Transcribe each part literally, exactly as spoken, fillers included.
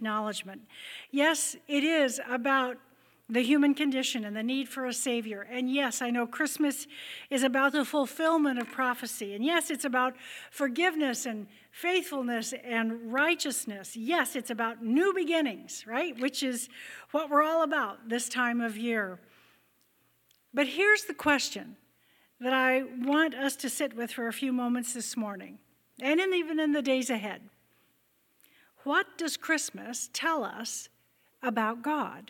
acknowledgement. Yes, it is about the human condition and the need for a Savior. And yes, I know Christmas is about the fulfillment of prophecy. And yes, it's about forgiveness and faithfulness and righteousness. Yes, it's about new beginnings, right? Which is what we're all about this time of year. But here's the question that I want us to sit with for a few moments this morning, and in, even in the days ahead. What does Christmas tell us about God?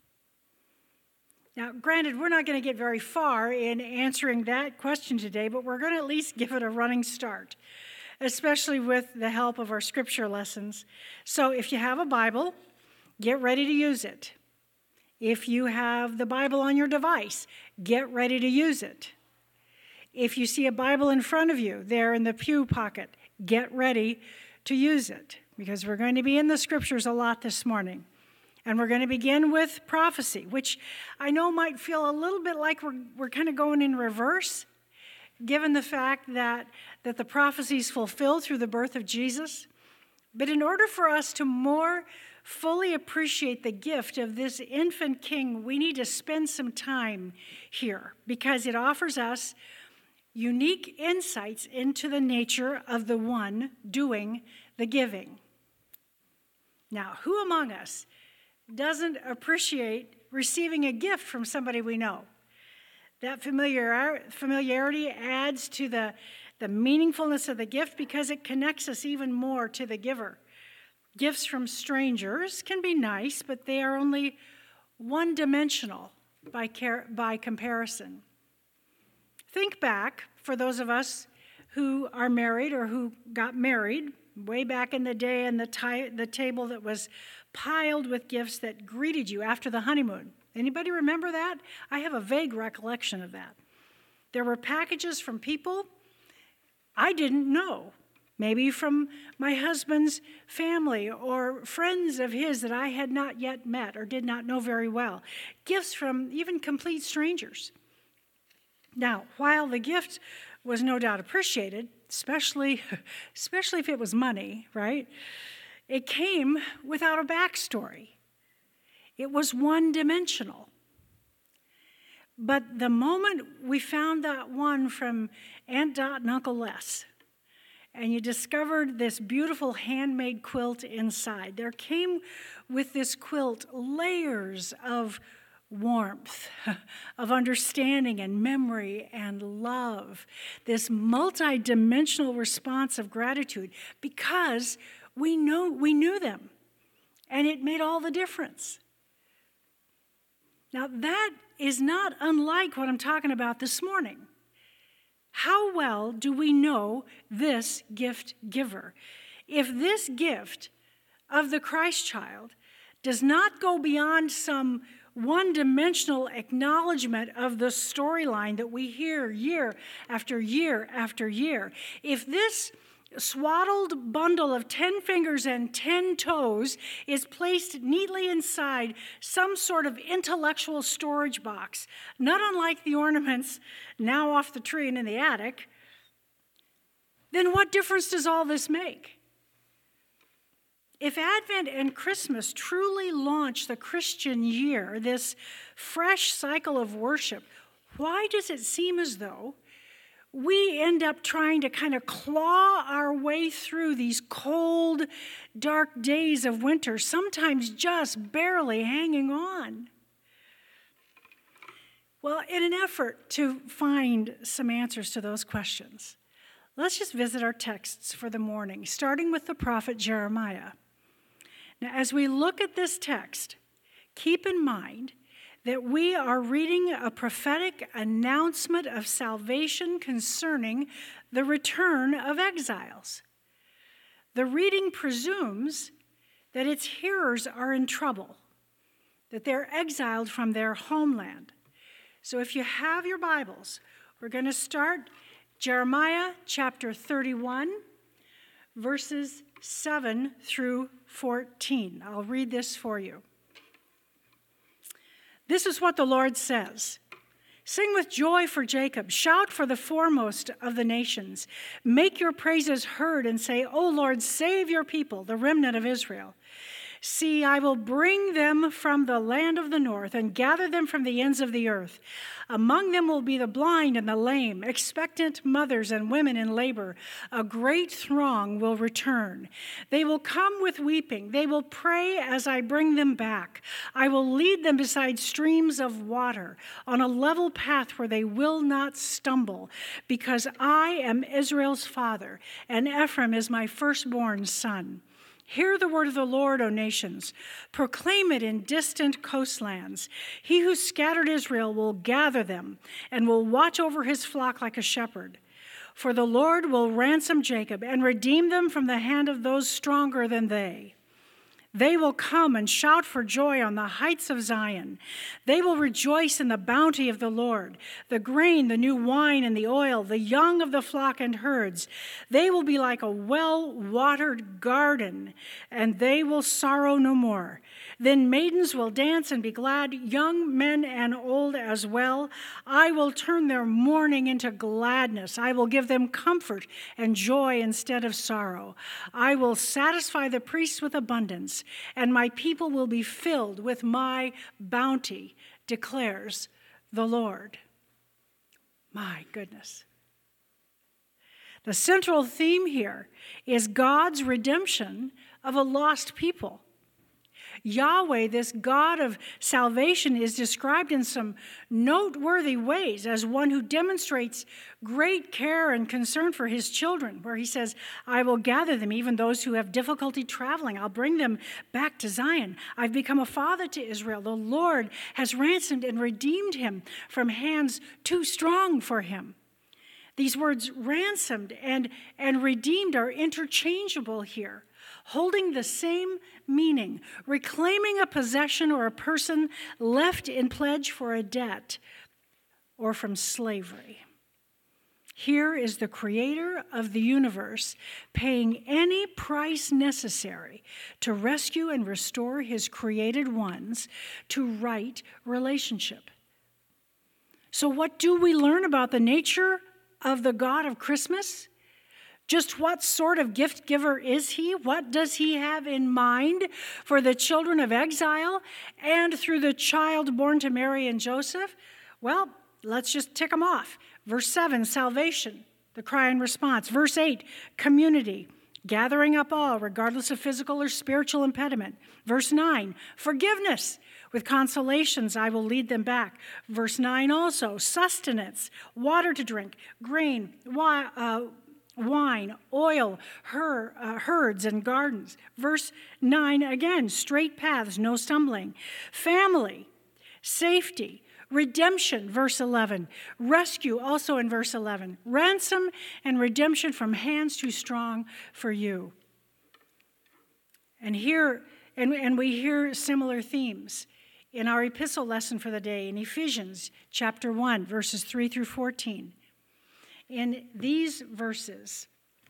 Now, granted, we're not going to get very far in answering that question today, but we're going to at least give it a running start, especially with the help of our scripture lessons. So if you have a Bible, get ready to use it. If you have the Bible on your device, get ready to use it. If you see a Bible in front of you there in the pew pocket, get ready to use it, because we're going to be in the scriptures a lot this morning. And we're going to begin with prophecy, which I know might feel a little bit like we're, we're kind of going in reverse, given the fact that, that the prophecy is fulfilled through the birth of Jesus. But in order for us to more fully appreciate the gift of this infant king, we need to spend some time here, because it offers us unique insights into the nature of the one doing the giving. Now, who among us doesn't appreciate receiving a gift from somebody we know? That familiar, familiarity adds to the, the meaningfulness of the gift, because it connects us even more to the giver. Gifts from strangers can be nice, but they are only one-dimensional by, car- by comparison. Think back, for those of us who are married or who got married way back in the day, and the, ti- the table that was piled with gifts that greeted you after the honeymoon. Anybody remember that? I have a vague recollection of that. There were packages from people I didn't know, maybe from my husband's family or friends of his that I had not yet met or did not know very well. Gifts from even complete strangers. Now, while the gift was no doubt appreciated, especially, especially if it was money, right? It came without a backstory. It was one-dimensional. But the moment we found that one from Aunt Dot and Uncle Les, and you discovered this beautiful handmade quilt inside, there came with this quilt layers of warmth, of understanding and memory and love, this multi-dimensional response of gratitude, because we know we knew them, and it made all the difference. Now, that is not unlike what I'm talking about this morning. How well do we know this gift giver? If this gift of the Christ child does not go beyond some one-dimensional acknowledgement of the storyline that we hear year after year after year, if this swaddled bundle of ten fingers and ten toes is placed neatly inside some sort of intellectual storage box, not unlike the ornaments now off the tree and in the attic, then what difference does all this make? If Advent and Christmas truly launch the Christian year, this fresh cycle of worship, why does it seem as though we end up trying to kind of claw our way through these cold, dark days of winter, sometimes just barely hanging on? Well, in an effort to find some answers to those questions, let's just visit our texts for the morning, starting with the prophet Jeremiah. Now, as we look at this text, keep in mind that we are reading a prophetic announcement of salvation concerning the return of exiles. The reading presumes that its hearers are in trouble, that they're exiled from their homeland. So if you have your Bibles, we're going to start Jeremiah chapter thirty-one, verses seven through fourteen. I'll read this for you. This is what the Lord says. Sing with joy for Jacob. Shout for the foremost of the nations. Make your praises heard and say, O Lord, save your people, the remnant of Israel. See, I will bring them from the land of the north and gather them from the ends of the earth. Among them will be the blind and the lame, expectant mothers and women in labor. A great throng will return. They will come with weeping. They will pray as I bring them back. I will lead them beside streams of water on a level path where they will not stumble, because I am Israel's father, and Ephraim is my firstborn son. Hear the word of the Lord, O nations. Proclaim it in distant coastlands. He who scattered Israel will gather them and will watch over his flock like a shepherd. For the Lord will ransom Jacob and redeem them from the hand of those stronger than they. They will come and shout for joy on the heights of Zion. They will rejoice in the bounty of the Lord, the grain, the new wine, and the oil, the young of the flock and herds. They will be like a well-watered garden, and they will sorrow no more. Then maidens will dance and be glad, young men and old as well. I will turn their mourning into gladness. I will give them comfort and joy instead of sorrow. I will satisfy the priests with abundance, and my people will be filled with my bounty, declares the Lord. My goodness. The central theme here is God's redemption of a lost people. Yahweh, this God of salvation, is described in some noteworthy ways as one who demonstrates great care and concern for his children, where he says, I will gather them, even those who have difficulty traveling. I'll bring them back to Zion. I've become a father to Israel. The Lord has ransomed and redeemed him from hands too strong for him. These words ransomed and, and redeemed are interchangeable here, holding the same meaning, reclaiming a possession or a person left in pledge for a debt or from slavery. Here is the creator of the universe paying any price necessary to rescue and restore his created ones to right relationship. So what do we learn about the nature of the God of Christmas? Just what sort of gift giver is he? What does he have in mind for the children of exile and through the child born to Mary and Joseph? Well, let's just tick them off. Verse seven, salvation, the cry and response. Verse eight, community, gathering up all, regardless of physical or spiritual impediment. Verse nine, forgiveness. With consolations, I will lead them back. Verse nine also, sustenance, water to drink, grain, wi- uh, wine, oil, her, uh, herds, and gardens. Verse nine again, straight paths, no stumbling. Family, safety, redemption, verse eleven. Rescue, also in verse eleven. Ransom and redemption from hands too strong for you. And here, and, and we hear similar themes in our epistle lesson for the day in Ephesians chapter one, verses three through fourteen. In these verses,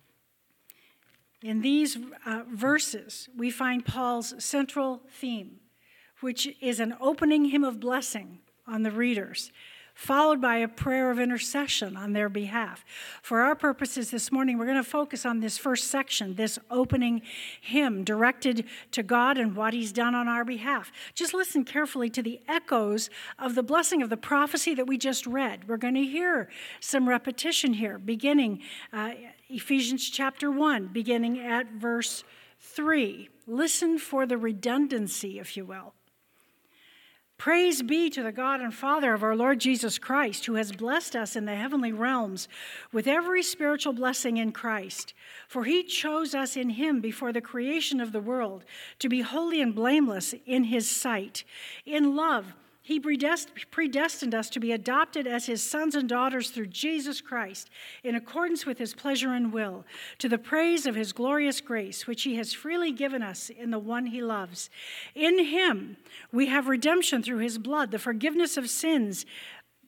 in these uh, verses, we find Paul's central theme, which is an opening hymn of blessing on the readers, followed by a prayer of intercession on their behalf. For our purposes this morning, we're going to focus on this first section, this opening hymn directed to God and what he's done on our behalf. Just listen carefully to the echoes of the blessing of the prophecy that we just read. We're going to hear some repetition here, beginning uh, Ephesians chapter one, beginning at verse three. Listen for the redundancy, if you will. Praise be to the God and Father of our Lord Jesus Christ, who has blessed us in the heavenly realms with every spiritual blessing in Christ. For he chose us in him before the creation of the world to be holy and blameless in his sight. In love, he predestined us to be adopted as his sons and daughters through Jesus Christ, in accordance with his pleasure and will, to the praise of his glorious grace, which he has freely given us in the one he loves. In him we have redemption through his blood, the forgiveness of sins,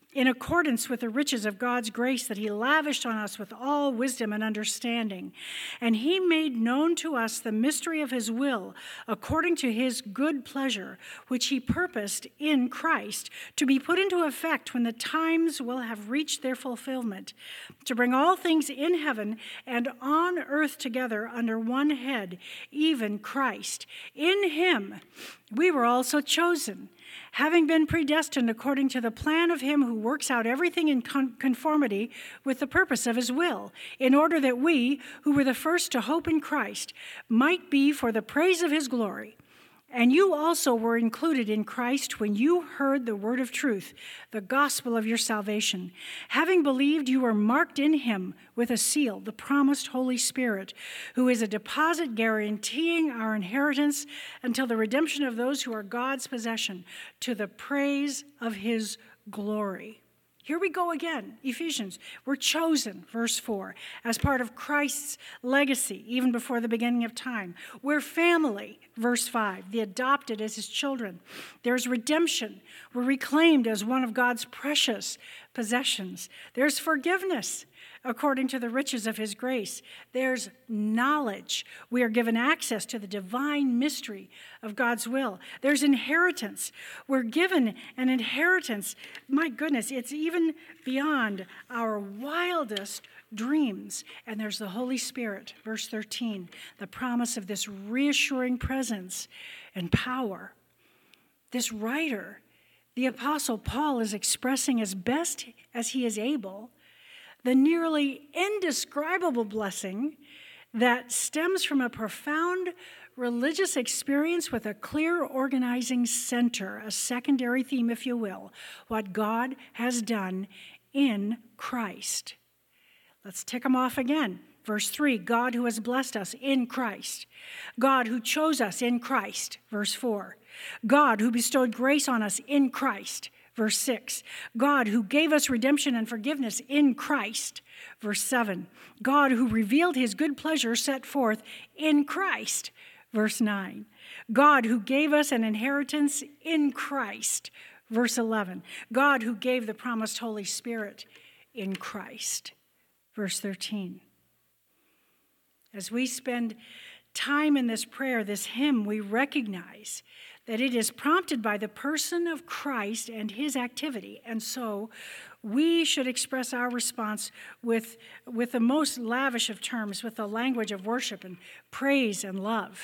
in accordance with the riches of God's grace that he lavished on us with all wisdom and understanding. And he made known to us the mystery of his will, according to his good pleasure, which he purposed in Christ, to be put into effect when the times will have reached their fulfillment, to bring all things in heaven and on earth together under one head, even Christ. In him we were also chosen, having been predestined according to the plan of him who works out everything in con- conformity with the purpose of his will, in order that we, who were the first to hope in Christ, might be for the praise of his glory. And you also were included in Christ when you heard the word of truth, the gospel of your salvation. Having believed, you were marked in him with a seal, the promised Holy Spirit, who is a deposit guaranteeing our inheritance until the redemption of those who are God's possession, to the praise of his glory. Here we go again, Ephesians. We're chosen, verse four, as part of Christ's legacy, even before the beginning of time. We're family, verse five, the adopted as his children. There's redemption. We're reclaimed as one of God's precious possessions. There's forgiveness, according to the riches of his grace. There's knowledge. We are given access to the divine mystery of God's will. There's inheritance. We're given an inheritance. My goodness, it's even beyond our wildest dreams. And there's the Holy Spirit, verse thirteen, the promise of this reassuring presence and power. This writer, the Apostle Paul, is expressing as best as he is able the nearly indescribable blessing that stems from a profound religious experience with a clear organizing center, a secondary theme, if you will, what God has done in Christ. Let's tick them off again. Verse three, God who has blessed us in Christ. God who chose us in Christ. Verse four, God who bestowed grace on us in Christ. Verse six, God who gave us redemption and forgiveness in Christ. Verse seven, God who revealed his good pleasure set forth in Christ. Verse nine, God who gave us an inheritance in Christ. Verse eleven, God who gave the promised Holy Spirit in Christ. Verse thirteen. As we spend time in this prayer, this hymn, we recognize that it is prompted by the person of Christ and his activity. And so we should express our response with, with the most lavish of terms, with the language of worship and praise and love.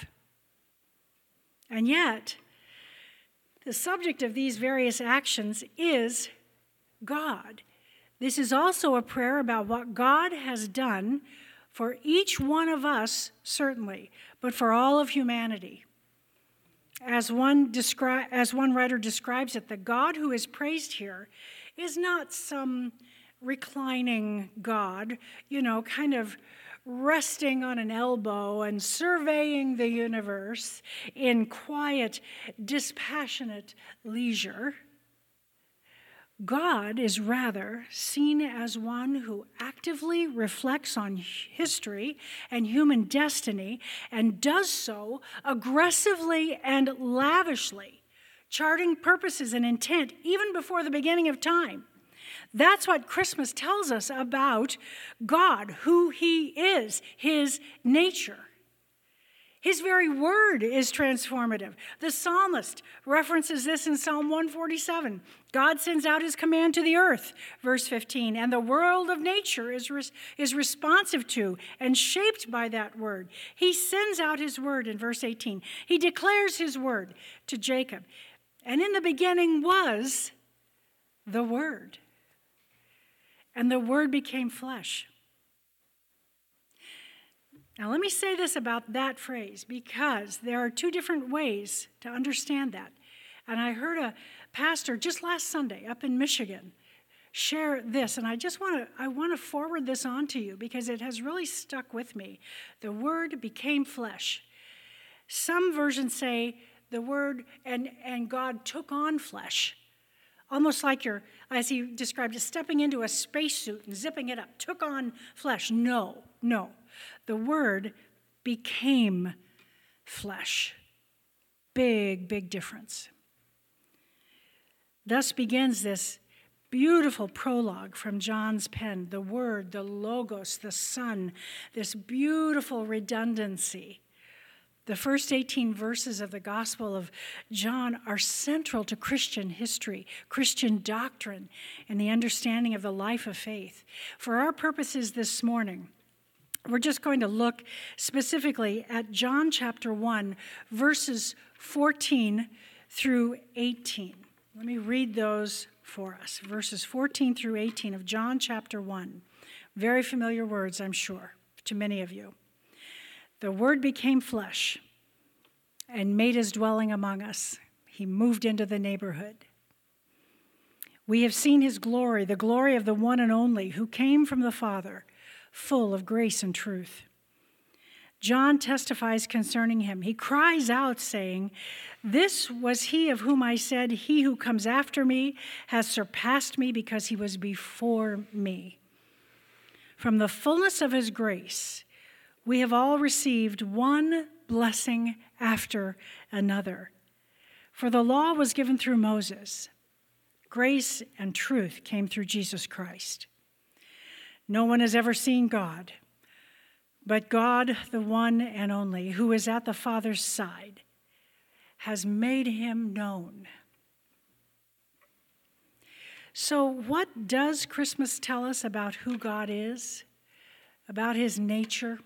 And yet, the subject of these various actions is God. This is also a prayer about what God has done for each one of us, certainly, but for all of humanity. As one, descri- as one writer describes it, the God who is praised here is not some reclining God, you know, kind of resting on an elbow and surveying the universe in quiet, dispassionate leisure. God is rather seen as one who actively reflects on history and human destiny and does so aggressively and lavishly, charting purposes and intent even before the beginning of time. That's what Christmas tells us about God, who he is, his nature. His very word is transformative. The psalmist references this in Psalm one forty-seven. God sends out his command to the earth, verse fifteen, and the world of nature is, res- is responsive to and shaped by that word. He sends out his word in verse eighteen. He declares his word to Jacob. And in the beginning was the Word, and the Word became flesh. Now, let me say this about that phrase, because there are two different ways to understand that. And I heard a pastor just last Sunday up in Michigan share this, and I just want to I want to forward this on to you because it has really stuck with me. The Word became flesh. Some versions say the Word and, and God took on flesh, almost like you're, as he described it, stepping into a spacesuit and zipping it up, took on flesh. No, no. The Word became flesh. Big, big difference. Thus begins this Beautiful prologue from John's pen, the Word, the Logos, the Son, this beautiful redundancy. The first eighteen verses of the Gospel of John are central to Christian history, Christian doctrine, and the understanding of the life of faith. For our purposes this morning, we're just going to look specifically at John chapter one, verses fourteen through eighteen. Let me read those for us, verses fourteen through eighteen of John chapter one. Very familiar words, I'm sure, to many of you. The Word became flesh and made his dwelling among us. He moved into the neighborhood. We have seen his glory, the glory of the one and only who came from the Father, full of grace and truth. John testifies concerning him. He cries out, saying, "This was he of whom I said, 'He who comes after me has surpassed me because he was before me.' From the fullness of his grace, we have all received one blessing after another. For the law was given through Moses. Grace and truth came through Jesus Christ. No one has ever seen God, but God, the one and only, who is at the Father's side, has made him known." So what does Christmas tell us about who God is, about his nature?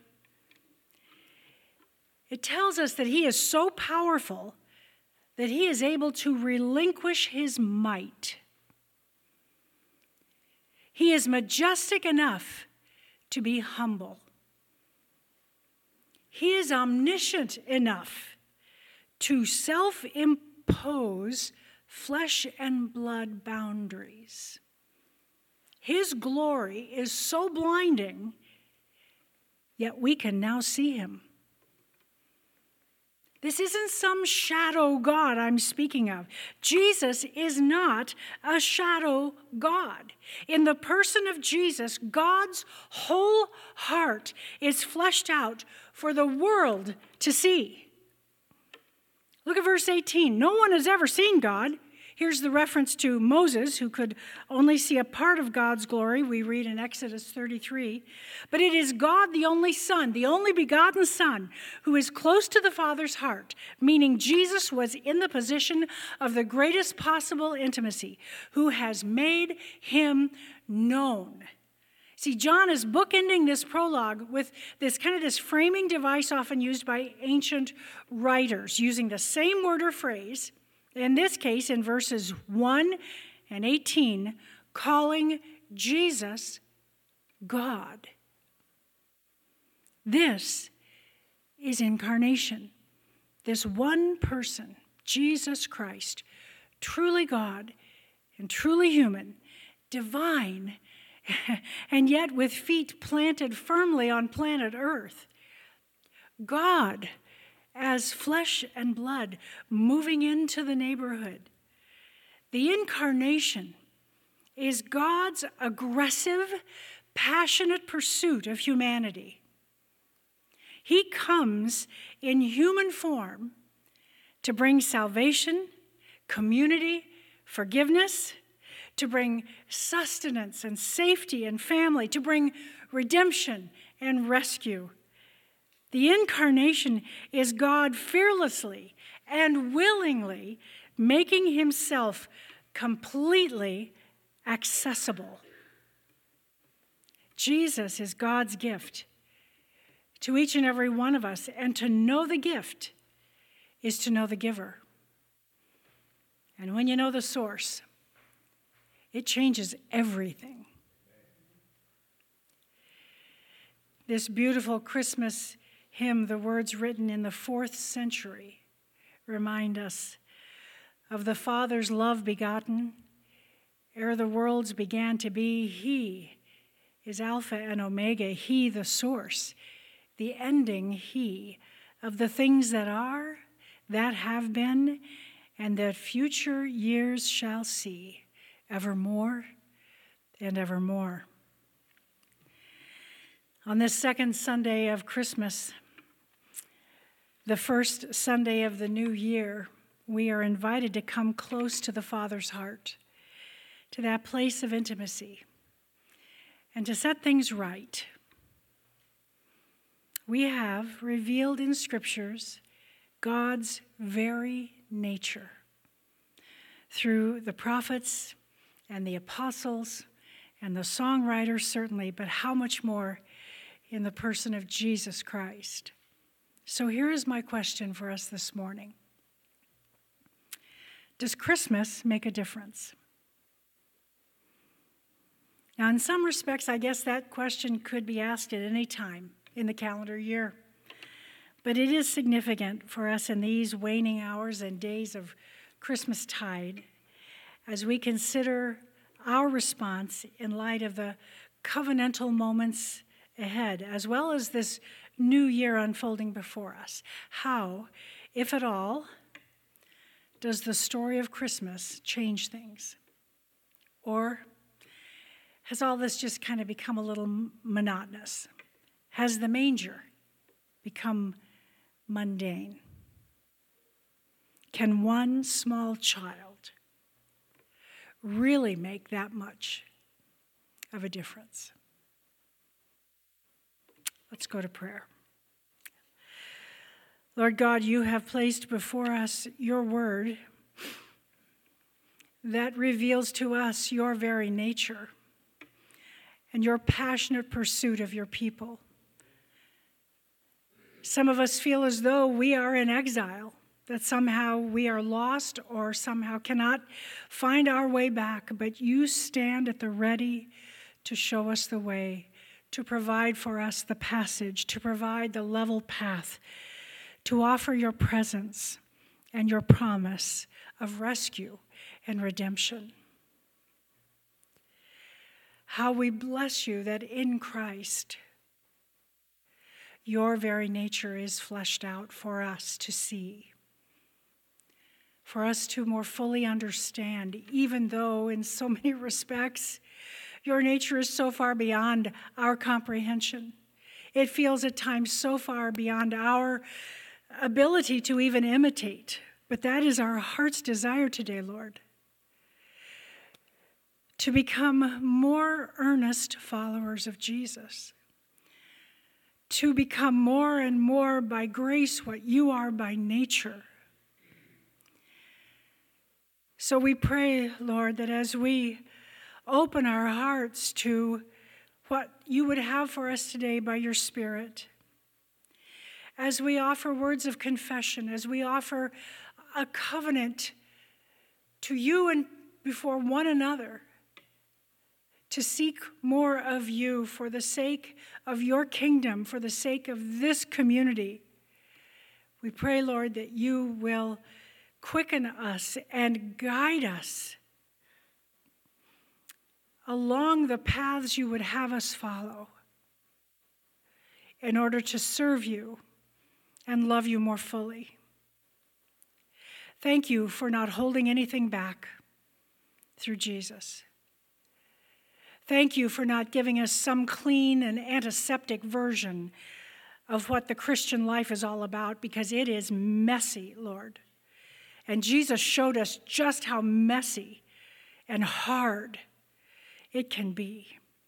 It tells us that he is so powerful that he is able to relinquish his might. He is majestic enough to be humble. He is omniscient enough to self-impose flesh and blood boundaries. His glory is so blinding, yet we can now see him. This isn't some shadow God I'm speaking of. Jesus is not a shadow God. In the person of Jesus, God's whole heart is fleshed out for the world to see. Look at verse eighteen. No one has ever seen God. Here's the reference to Moses, who could only see a part of God's glory. We read in Exodus thirty-three. But it is God, the only Son, the only begotten Son, who is close to the Father's heart, meaning Jesus was in the position of the greatest possible intimacy, who has made him known. See, John is bookending this prologue with this kind of this framing device often used by ancient writers, using the same word or phrase, in this case, in verses one and eighteen, calling Jesus God. This is incarnation. This one person, Jesus Christ, truly God and truly human, divine, and yet with feet planted firmly on planet Earth. God as flesh and blood moving into the neighborhood. The incarnation is God's aggressive, passionate pursuit of humanity. He comes in human form to bring salvation, community, forgiveness, to bring sustenance and safety and family, to bring redemption and rescue. The incarnation is God fearlessly and willingly making himself completely accessible. Jesus is God's gift to each and every one of us, and to know the gift is to know the giver. And when you know the source, it changes everything. This beautiful Christmas hymn, the words written in the fourth century, remind us of the Father's love begotten. Ere the worlds began to be, he is Alpha and Omega, he the source, the ending he of the things that are, that have been, and that future years shall see, evermore and evermore. On this second Sunday of Christmas, the first Sunday of the new year, we are invited to come close to the Father's heart, to that place of intimacy and to set things right. We have revealed in scriptures God's very nature through the prophets and the apostles and the songwriters, certainly, but how much more in the person of Jesus Christ. So here is my question for us this morning. Does Christmas make a difference? Now, in some respects, I guess that question could be asked at any time in the calendar year. But it is significant for us in these waning hours and days of Christmastide as we consider our response in light of the covenantal moments ahead, as well as this new year unfolding before us. How, if at all, does the story of Christmas change things? Or has all this just kind of become a little monotonous? Has the manger become mundane? Can one small child really make that much of a difference? Let's go to prayer. Lord God, you have placed before us your word that reveals to us your very nature and your passionate pursuit of your people. Some of us feel as though we are in exile, that somehow we are lost or somehow cannot find our way back, but you stand at the ready to show us the way, to provide for us the passage, to provide the level path, to offer your presence and your promise of rescue and redemption. How we bless you that in Christ, your very nature is fleshed out for us to see, for us to more fully understand, even though in so many respects, your nature is so far beyond our comprehension. It feels at times so far beyond our ability to even imitate. But that is our heart's desire today, Lord. To become more earnest followers of Jesus. To become more and more by grace what you are by nature. So we pray, Lord, that as we open our hearts to what you would have for us today by your Spirit, as we offer words of confession, as we offer a covenant to you and before one another, to seek more of you for the sake of your kingdom, for the sake of this community. We pray, Lord, that you will quicken us and guide us along the paths you would have us follow in order to serve you and love you more fully. Thank you for not holding anything back through Jesus. Thank you for not giving us some clean and antiseptic version of what the Christian life is all about, because it is messy, Lord. And Jesus showed us just how messy and hard it can be.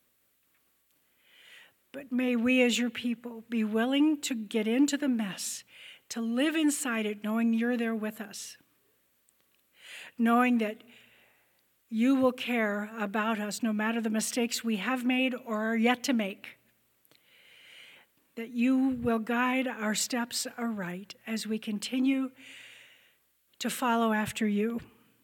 But may we as your people be willing to get into the mess, to live inside it, knowing you're there with us, knowing that you will care about us no matter the mistakes we have made or are yet to make, that you will guide our steps aright as we continue to follow after you.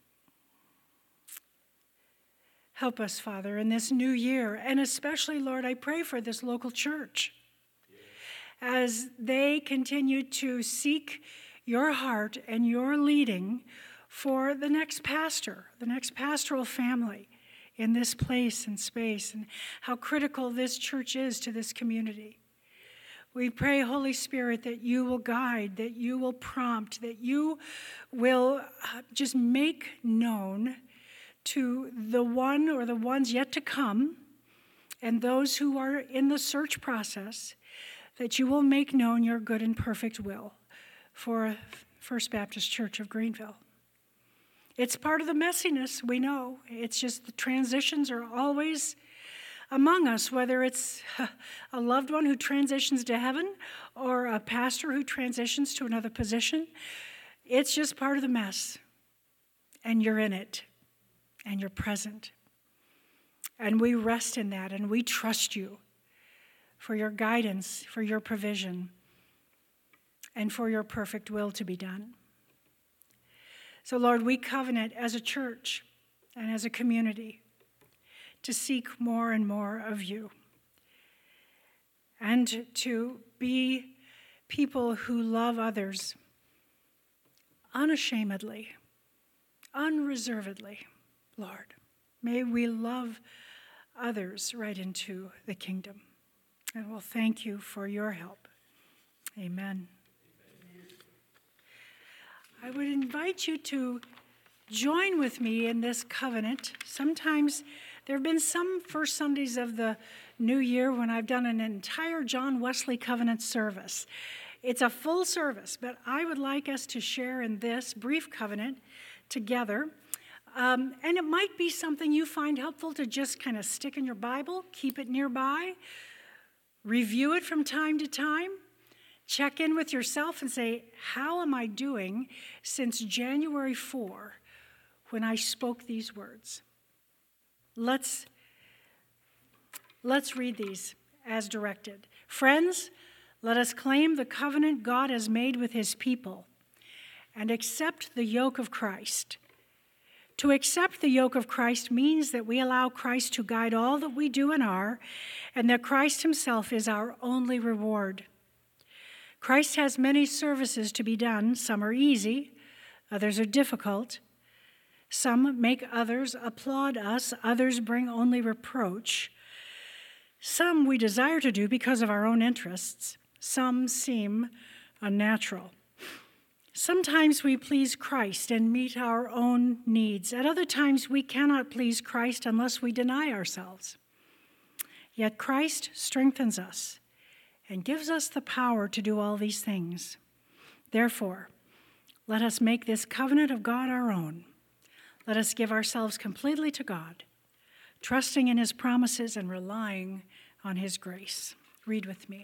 Help us, Father, in this new year, and especially, Lord, I pray for this local church as they continue to seek your heart and your leading for the next pastor, the next pastoral family in this place and space, and how critical this church is to this community. We pray, Holy Spirit, that you will guide, that you will prompt, that you will just make known to the one or the ones yet to come and those who are in the search process, that you will make known your good and perfect will for First Baptist Church of Greenville. It's part of the messiness, we know. It's just the transitions are always among us, whether it's a loved one who transitions to heaven or a pastor who transitions to another position. It's just part of the mess. And you're in it. And you're present. And we rest in that, and we trust you for your guidance, for your provision, and for your perfect will to be done. So, Lord, we covenant as a church and as a community to seek more and more of you and to be people who love others unashamedly, unreservedly, Lord. May we love others right into the kingdom. And we'll thank you for your help. Amen. I would invite you to join with me in this covenant. Sometimes there have been some first Sundays of the new year when I've done an entire John Wesley covenant service. It's a full service, but I would like us to share in this brief covenant together. Um, and it might be something you find helpful to just kind of stick in your Bible, keep it nearby, review it from time to time. Check in with yourself and say, how am I doing since January fourth when I spoke these words? Let's, let's read these as directed. Friends, let us claim the covenant God has made with his people and accept the yoke of Christ. To accept the yoke of Christ means that we allow Christ to guide all that we do and are, and that Christ himself is our only reward. Christ has many services to be done. Some are easy, others are difficult. Some make others applaud us, others bring only reproach. Some we desire to do because of our own interests. Some seem unnatural. Sometimes we please Christ and meet our own needs. At other times we cannot please Christ unless we deny ourselves. Yet Christ strengthens us and gives us the power to do all these things. Therefore, let us make this covenant of God our own. Let us give ourselves completely to God, trusting in his promises and relying on his grace. Read with me.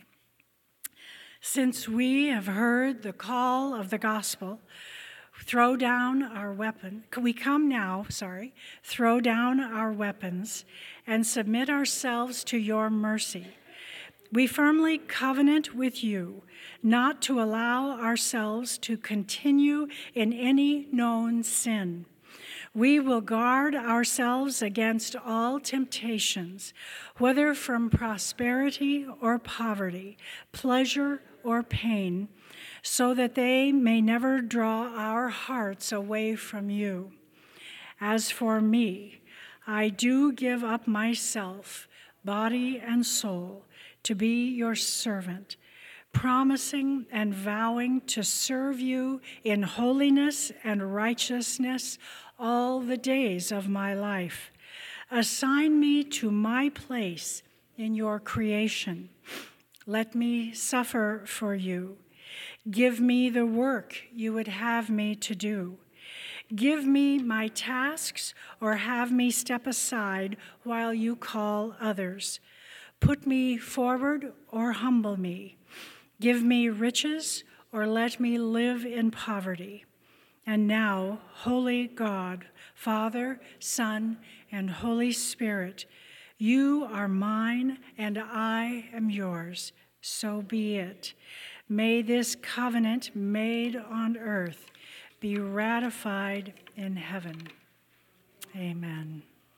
Since we have heard the call of the gospel, throw down our weapon. We come now, sorry, throw down our weapons and submit ourselves to your mercy. We firmly covenant with you not to allow ourselves to continue in any known sin. We will guard ourselves against all temptations, whether from prosperity or poverty, pleasure or pain, so that they may never draw our hearts away from you. As for me, I do give up myself, body and soul, to be your servant, promising and vowing to serve you in holiness and righteousness all the days of my life. Assign me to my place in your creation. Let me suffer for you. Give me the work you would have me to do. Give me my tasks or have me step aside while you call others. Put me forward or humble me. Give me riches or let me live in poverty. And now, Holy God, Father, Son, and Holy Spirit, you are mine and I am yours. So be it. May this covenant made on earth be ratified in heaven. Amen.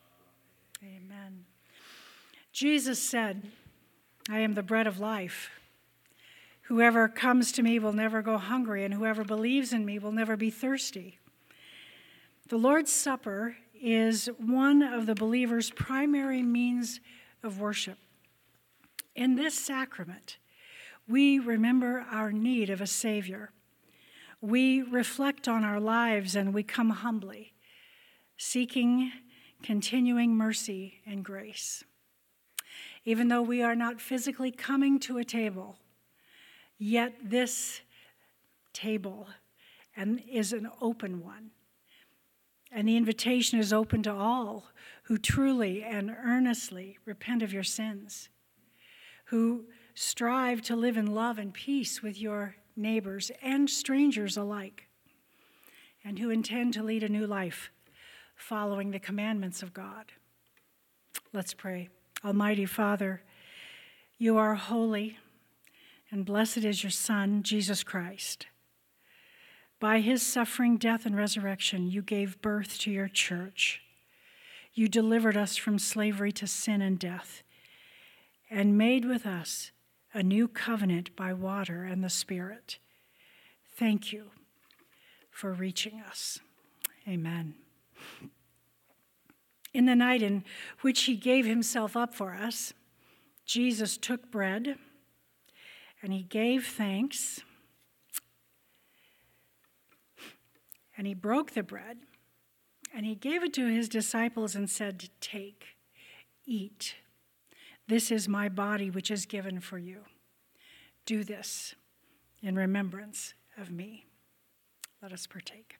Amen. Jesus said, I am the bread of life. Whoever comes to me will never go hungry, and whoever believes in me will never be thirsty. The Lord's Supper is one of the believer's primary means of worship. In this sacrament, we remember our need of a Savior. We reflect on our lives and we come humbly, seeking continuing mercy and grace. Even though we are not physically coming to a table, yet this table and is an open one. And the invitation is open to all who truly and earnestly repent of your sins, who strive to live in love and peace with your neighbors and strangers alike, and who intend to lead a new life following the commandments of God. Let's pray. Almighty Father, you are holy, and blessed is your Son, Jesus Christ. By his suffering, death, and resurrection, you gave birth to your church. You delivered us from slavery to sin and death, and made with us a new covenant by water and the Spirit. Thank you for reaching us. Amen. In the night in which he gave himself up for us, Jesus took bread, and he gave thanks, and he broke the bread, and he gave it to his disciples and said, "Take, eat. This is my body, which is given for you. Do this in remembrance of me." Let us partake.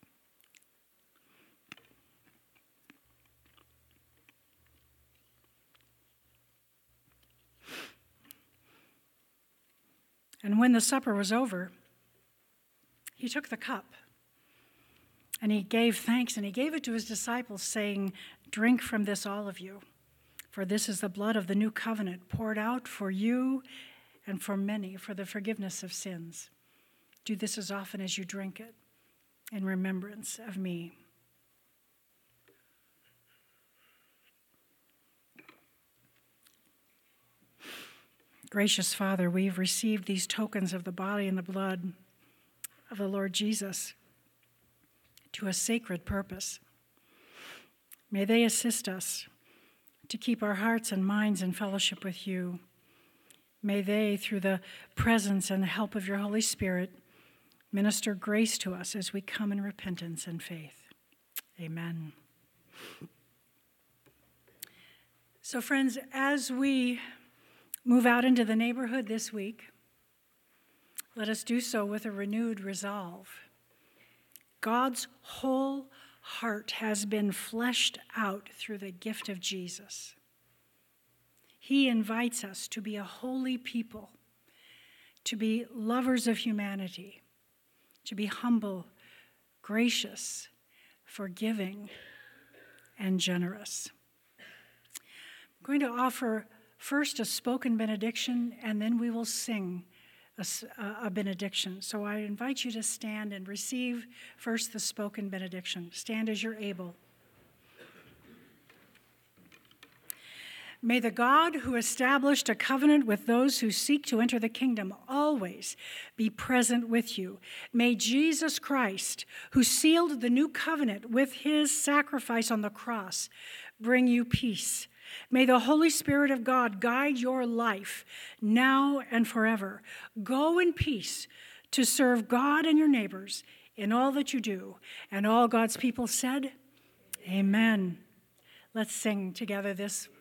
And when the supper was over, he took the cup, and he gave thanks, and he gave it to his disciples, saying, "Drink from this, all of you, for this is the blood of the new covenant poured out for you and for many for the forgiveness of sins. Do this as often as you drink it in remembrance of me." Gracious Father, we've received these tokens of the body and the blood of the Lord Jesus to a sacred purpose. May they assist us to keep our hearts and minds in fellowship with you. May they, through the presence and the help of your Holy Spirit, minister grace to us as we come in repentance and faith. Amen. So, friends, as we move out into the neighborhood this week, let us do so with a renewed resolve. God's whole heart has been fleshed out through the gift of Jesus. He invites us to be a holy people, to be lovers of humanity, to be humble, gracious, forgiving, and generous. I'm going to offer first a spoken benediction, and then we will sing a, a benediction. So I invite you to stand and receive first the spoken benediction. Stand as you're able. May the God who established a covenant with those who seek to enter the kingdom always be present with you. May Jesus Christ, who sealed the new covenant with his sacrifice on the cross, bring you peace. May the Holy Spirit of God guide your life now and forever. Go in peace to serve God and your neighbors in all that you do. And all God's people said, Amen. Let's sing together this